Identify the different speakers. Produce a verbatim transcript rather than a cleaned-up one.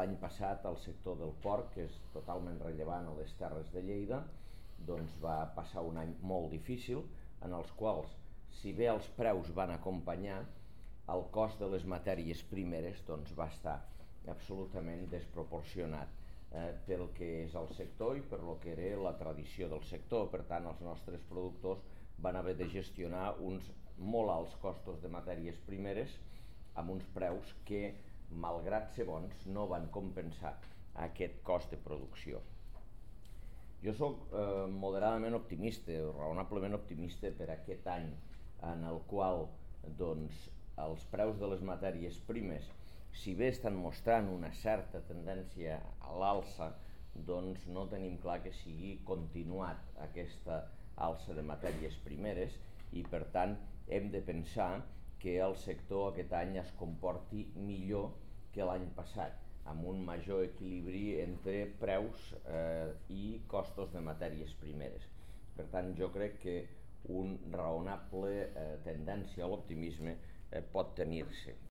Speaker 1: l'any passat el sector del porc, que és totalment rellevant a les Terres de Lleida, doncs va passar un any molt difícil, en els quals, si bé els preus van acompanyar, el cost de les matèries primeres doncs, va estar absolutament desproporcionat eh, pel que és el sector i per lo que era la tradició del sector. Per tant, els nostres productors van haver de gestionar uns molt alts costos de matèries primeres amb uns preus que, malgrat ser bons, no van compensar aquest cost de producció. Jo soc eh, moderadament optimista, raonablement optimista per aquest any en el qual doncs, els preus de les matèries primes, si bé estan mostrant una certa tendència a l'alça, doncs no tenim clar que sigui continuat aquesta alça de matèries primeres i per tant hem de pensar que el sector aquest any es comporti millor que l'any passat, amb un major equilibri entre preus eh, i costos de matèries primeres. Per tant, jo crec que un raonable eh, tendència a l'optimisme eh, pot tenir-se.